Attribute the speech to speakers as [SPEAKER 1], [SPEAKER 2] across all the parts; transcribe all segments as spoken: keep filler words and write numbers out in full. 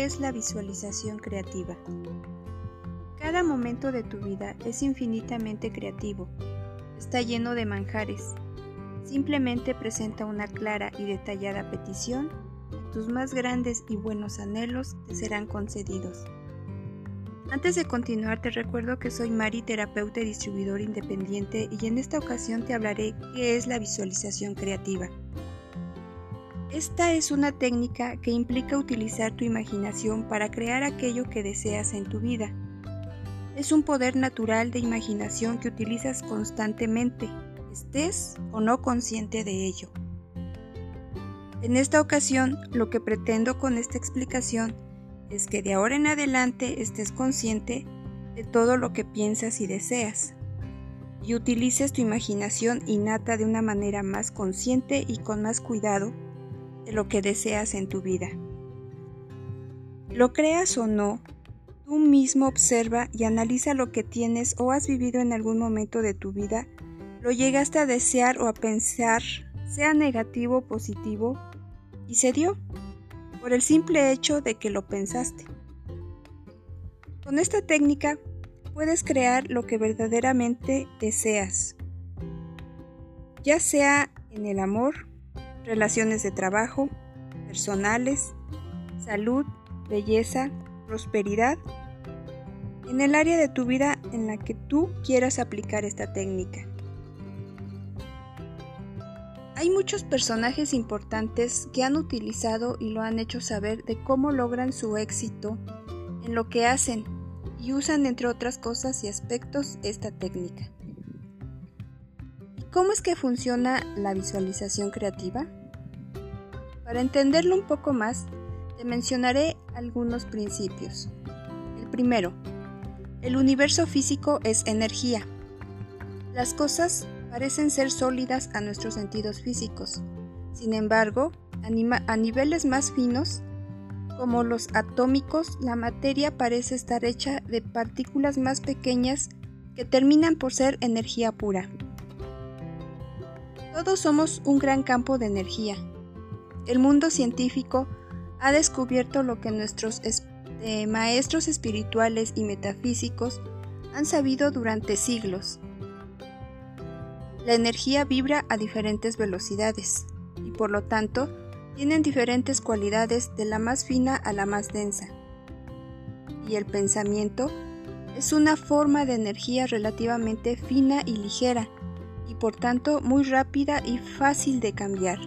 [SPEAKER 1] es la visualización creativa? Cada momento de tu vida es infinitamente creativo, está lleno de manjares. Simplemente presenta una clara y detallada petición y tus más grandes y buenos anhelos te serán concedidos. Antes de continuar, te recuerdo que soy Mari, terapeuta y distribuidor independiente, y en esta ocasión te hablaré qué es la visualización creativa. Esta es una técnica que implica utilizar tu imaginación para crear aquello que deseas en tu vida. Es un poder natural de imaginación que utilizas constantemente, estés o no consciente de ello. En esta ocasión, lo que pretendo con esta explicación es que de ahora en adelante estés consciente de todo lo que piensas y deseas, y utilices tu imaginación innata de una manera más consciente y con más cuidado de lo que deseas en tu vida. Lo creas o no, tú mismo observa y analiza lo que tienes o has vivido en algún momento de tu vida, lo llegaste a desear o a pensar, sea negativo o positivo, y se dio, por el simple hecho de que lo pensaste. Con esta técnica puedes crear lo que verdaderamente deseas, ya sea en el amor, relaciones de trabajo, personales, salud, belleza, prosperidad, en el área de tu vida en la que tú quieras aplicar esta técnica. Hay muchos personajes importantes que han utilizado y lo han hecho saber de cómo logran su éxito en lo que hacen y usan, entre otras cosas y aspectos, esta técnica. ¿Y cómo es que funciona la visualización creativa? Para entenderlo un poco más, te mencionaré algunos principios. El primero, el universo físico es energía. Las cosas parecen ser sólidas a nuestros sentidos físicos. Sin embargo, a niveles más finos, como los atómicos, la materia parece estar hecha de partículas más pequeñas que terminan por ser energía pura. Todos somos un gran campo de energía. El mundo científico ha descubierto lo que nuestros eh, maestros espirituales y metafísicos han sabido durante siglos. La energía vibra a diferentes velocidades y por lo tanto tienen diferentes cualidades de la más fina a la más densa. Y el pensamiento es una forma de energía relativamente fina y ligera y por tanto muy rápida y fácil de cambiar.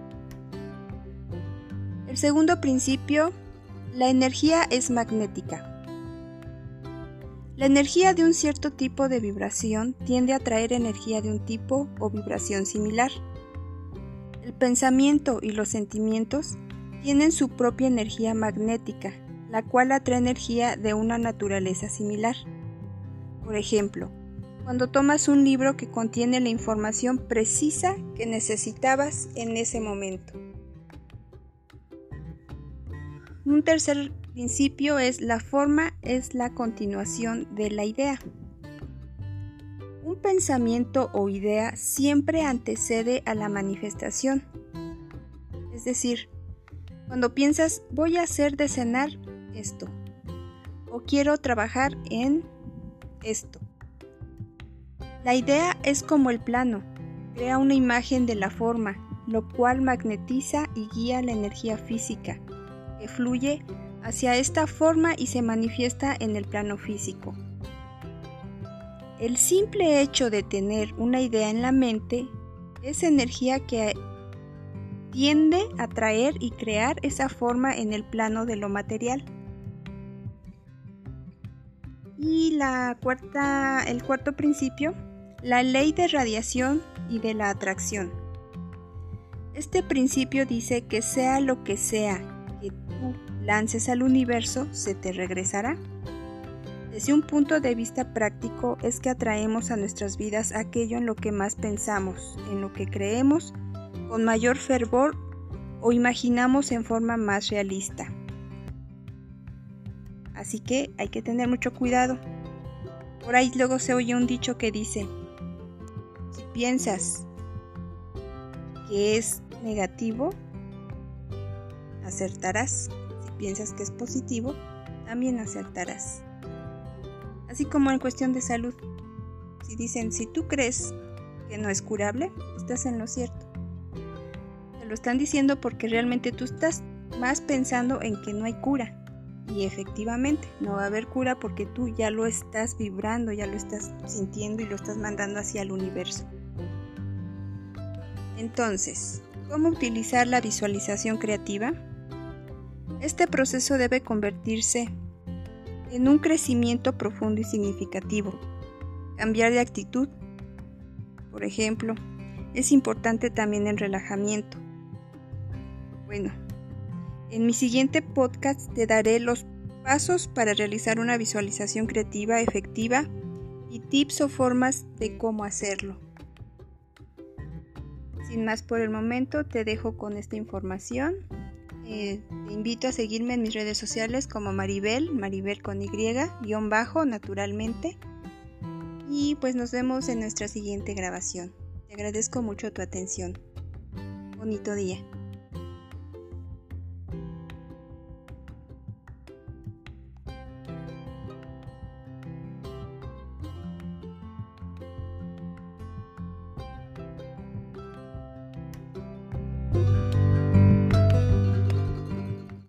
[SPEAKER 1] El segundo principio, la energía es magnética. La energía de un cierto tipo de vibración tiende a atraer energía de un tipo o vibración similar. El pensamiento y los sentimientos tienen su propia energía magnética, la cual atrae energía de una naturaleza similar. Por ejemplo, cuando tomas un libro que contiene la información precisa que necesitabas en ese momento. Un tercer principio es la forma es la continuación de la idea. Un pensamiento o idea siempre antecede a la manifestación. Es decir, cuando piensas voy a hacer de cenar esto o quiero trabajar en esto. La idea es como el plano, crea una imagen de la forma, lo cual magnetiza y guía la energía física que fluye hacia esta forma y se manifiesta en el plano físico. El simple hecho de tener una idea en la mente es energía que tiende a traer y crear esa forma en el plano de lo material. Y la cuarta, el cuarto principio, la ley de radiación y de la atracción. Este principio dice que sea lo que sea que tú lances al universo, se te regresará. Desde un punto de vista práctico es que atraemos a nuestras vidas aquello en lo que más pensamos, en lo que creemos con mayor fervor o imaginamos en forma más realista. Así que hay que tener mucho cuidado. Por ahí luego se oye un dicho que dice, si piensas que es negativo, acertarás. Si piensas que es positivo, también acertarás. Así como en cuestión de salud. Si dicen, si tú crees que no es curable, estás en lo cierto. Te lo están diciendo porque realmente tú estás más pensando en que no hay cura. Y efectivamente, no va a haber cura porque tú ya lo estás vibrando, ya lo estás sintiendo y lo estás mandando hacia el universo. Entonces, ¿cómo utilizar la visualización creativa? Este proceso debe convertirse en un crecimiento profundo y significativo. Cambiar de actitud. Por ejemplo, es importante también el relajamiento. Bueno, en mi siguiente podcast te daré los pasos para realizar una visualización creativa efectiva y tips o formas de cómo hacerlo. Sin más por el momento, te dejo con esta información. Eh, te invito a seguirme en mis redes sociales como Maribel, Maribel con Y, guión bajo, naturalmente. Y pues nos vemos en nuestra siguiente grabación. Te agradezco mucho tu atención. Bonito día.